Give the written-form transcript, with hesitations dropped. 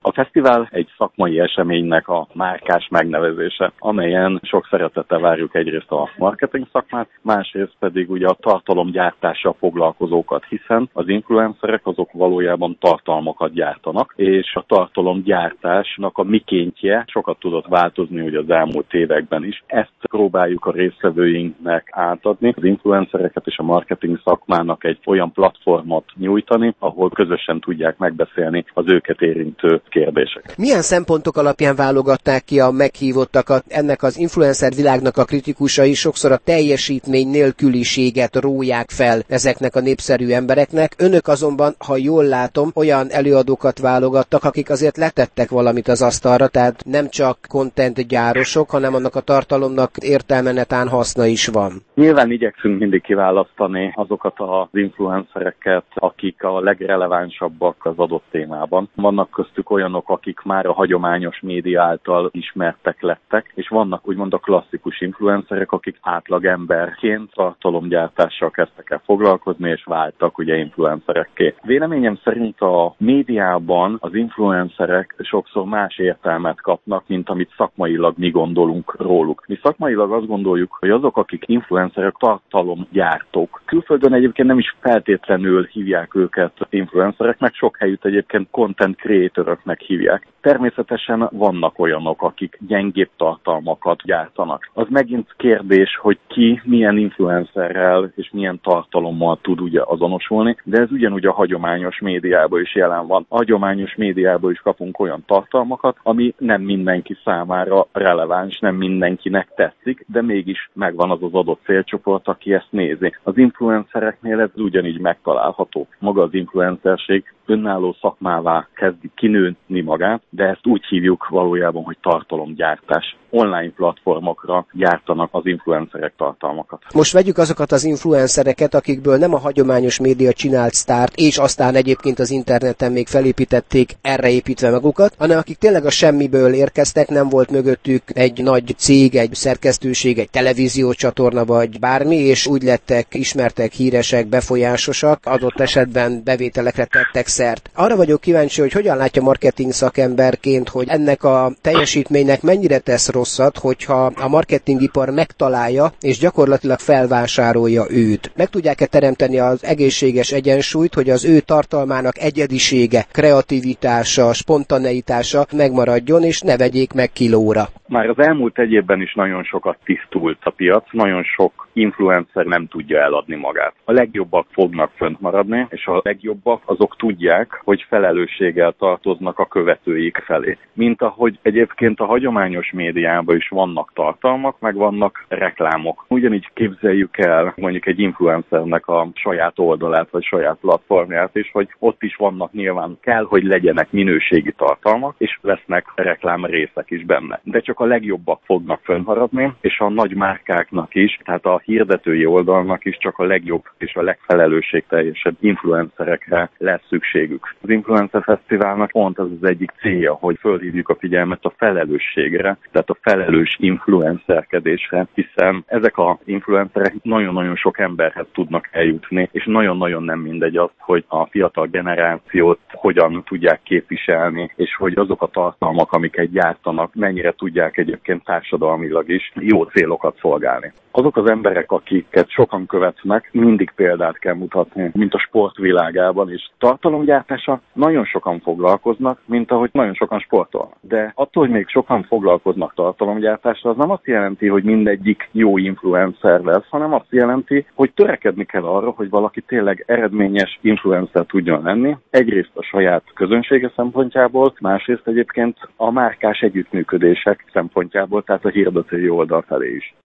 A fesztivál egy szakmai eseménynek a márkás megnevezése, amelyen sok szeretettel várjuk egyrészt a marketing szakmát, másrészt pedig ugye a tartalomgyártással foglalkozókat, hiszen az influencerek azok valójában tartalmakat gyártanak, és a tartalomgyártásnak a mikéntje sokat tudott változni ugye az elmúlt években is. Ezt próbáljuk a résztvevőinknek átadni, az influencereket és a marketing szakmának egy olyan platformot nyújtani, ahol közösen tudják megbeszélni az őket érintő kérdéseket. Milyen szempontok alapján válogatták ki a meghívottakat? Ennek az influencer világnak a kritikusai sokszor a teljesítmény nélküliséget róják fel ezeknek a népszerű embereknek. Önök azonban, ha jól látom, olyan előadókat válogattak, akik azért letettek valamit az asztalra, tehát nem csak content gyárosok, hanem annak a tartalomnak értelme netán haszna is van. Nyilván igyekszünk mindig kiválasztani azokat az influencereket, akik a legrelevánsabbak az adott témában. Vannak köztük olyanok, akik már a hagyományos média által ismertek lettek, és vannak úgymond a klasszikus influencerek, akik átlagemberként tartalomgyártással kezdtek el foglalkozni, és váltak ugye influencerekké. Véleményem szerint a médiában az influencerek sokszor más értelmet kapnak, mint amit szakmailag mi gondolunk róluk. Mi szakmailag azt gondoljuk, hogy azok, akik influencerek, tartalomgyártók. Külföldön egyébként nem is feltétlenül hívják őket influencereknek, sok helyütt egyébként content creatoroknak hívják. Természetesen vannak olyanok, akik gyengébb tartalmakat gyártanak. Az megint kérdés, hogy ki milyen influencerrel és milyen tartalommal tud ugye azonosulni, de ez ugyanúgy a hagyományos médiában is jelen van. A hagyományos médiában is kapunk olyan tartalmakat, ami nem mindenki számára releváns, nem mindenkinek tetszik, de mégis megvan az az adott célcsoport, aki ezt nézi. Az influencereknél ez ugyanígy megtalálható. Maga az influencerség önálló szakmává kezdi kinőni magát, de ezt úgy hívjuk valójában, hogy tartalomgyártás. Online platformokra gyártanak az influencerek tartalmakat. Most vegyük azokat az influencereket, akikből nem a hagyományos média csinált sztárt, és aztán egyébként az interneten még felépítették erre építve magukat, hanem akik tényleg a semmiből érkeztek, nem volt mögöttük egy nagy cég, egy szerkesztőség, egy televíziócsatorna vagy bármi, és úgy lettek ismertek, híresek, befolyásosak, adott esetben bevételekre tettek szert. Arra vagyok kíváncsi, hogy hogyan látja marketing szakemberként, hogy ennek a teljesítménynek mennyire tesz rosszat, hogyha a marketingipar megtalálja és gyakorlatilag felvásárolja őt. Meg tudják-e teremteni az egészséges egyensúlyt, hogy az ő tartalmának egyedisége, kreativitása, spontaneitása megmaradjon, és ne vegyék meg kilóra? Már az elmúlt egy évben is nagyon sokat tisztult a piac, nagyon sok influencer nem tudja eladni magát. A legjobbak fognak fönt maradni, és a legjobbak azok tudják, hogy felelősséggel tartoznak a követőik felé. Mint ahogy egyébként a hagyományos médiában is vannak tartalmak, meg vannak reklámok. Ugyanígy képzeljük el mondjuk egy influencernek a saját oldalát, vagy saját platformját is, hogy ott is vannak nyilván kell, hogy legyenek minőségi tartalmak, és lesznek reklámrészek is benne. De csak a legjobbak fognak fönnmaradni, és a nagy márkáknak is, tehát a hirdetői oldalnak is csak a legjobb és a legfelelősségteljesebb influencerekre lesz szükségük. Az Influencer Fesztiválnak pont az az egyik célja, hogy fölhívjuk a figyelmet a felelősségre, tehát a felelős influencerkedésre, hiszen ezek a influencerek nagyon-nagyon sok emberhez tudnak eljutni, és nagyon-nagyon nem mindegy az, hogy a fiatal generációt hogyan tudják képviselni, és hogy azok a tartalmak, amiket gyártanak, mennyire tudják egyébként társadalmilag is jó célokat szolgálni. Azok az emberek, akiket sokan követnek, mindig példát kell mutatni, mint a sportvilágában is. Tartalomgyártása nagyon sokan foglalkoznak, mint ahogy nagyon sokan sportolnak. De attól, hogy még sokan foglalkoznak tartalomgyártással, az nem azt jelenti, hogy mindegyik jó influencer lesz, hanem azt jelenti, hogy törekedni kell arra, hogy valaki tényleg eredményes influencer tudjon lenni. Egyrészt a saját közönsége szempontjából, másrészt egyébként a márkás együttműködések szempontjából, tehát a hirdetői oldal felé is.